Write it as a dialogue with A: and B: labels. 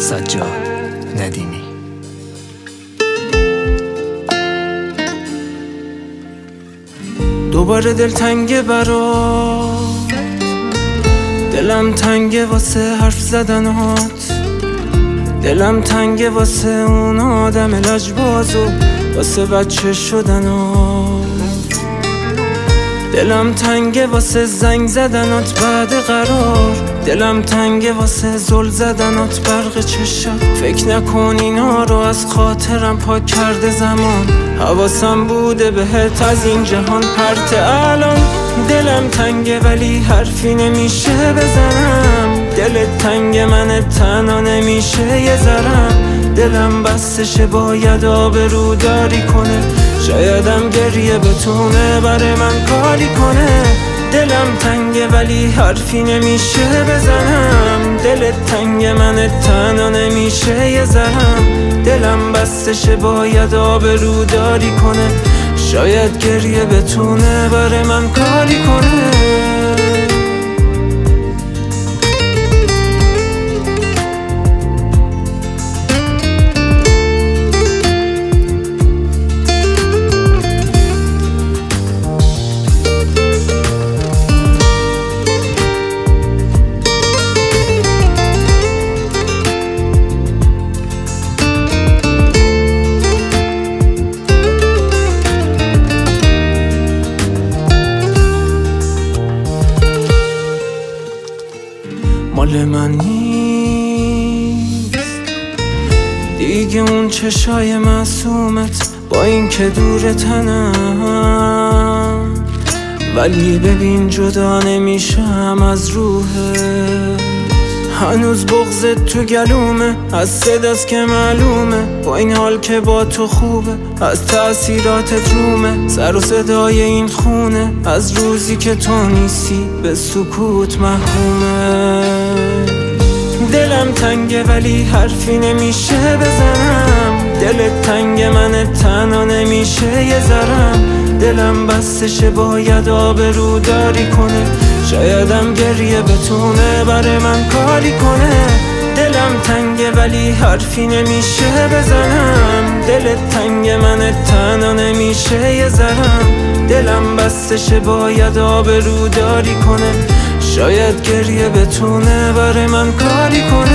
A: سجاد ندیمی.
B: دوباره دل تنگه برات، دلم تنگه واسه حرف زدنات، دلم تنگه واسه اون آدم لجبازو، واسه بچه شدنات، دلم تنگه واسه زنگ زدنات بعد قرار، دلم تنگه واسه زل زدنات برق چشات. فکر نکن اینا رو از خاطرم پاک کرده زمان، حواسم بوده بهت از این جهان پرت. الان دلم تنگه ولی حرفی نمیشه بزنم، دلت تنگه من تنها نمیشه یه ذرم. دلم بستشه باید آبروداری کنه، شایدم گریه بتونه برای من کاری کنه. دلم تنگه ولی حرفی نمیشه بزنم، دلت تنگه من تنها نمیشه یه ذرم. دلم بستشه باید آبروداری کنه، شاید گریه بتونه برای من کاری کنه. مال من نیست دیگه اون چشای معصومت، با این که دور تنم، ولی ببین جدا نمیشم از روحت. هنوز بغضت تو گلومه، از صداست که معلومه، با این حال که با تو خوبه، از تأثیراتت رومه. سر و صدای این خونه، از روزی که تو نیستی به سکوت محکومه. دلم تنگه ولی حرفی نمیشه بزنم، دلت تنگه من تنها نمیشه یه ذرم. دلم بستشه باید آبروداری کنه، شایدم گریه بتونه برای من کاری کنه. دلم تنگه ولی حرفی نمیشه بزنم، دلت تنگه من تنها نمیشه یه ذرم. دلم بستشه باید آبروداری کنه، شاید گریه بتونه برای من کاری کنه.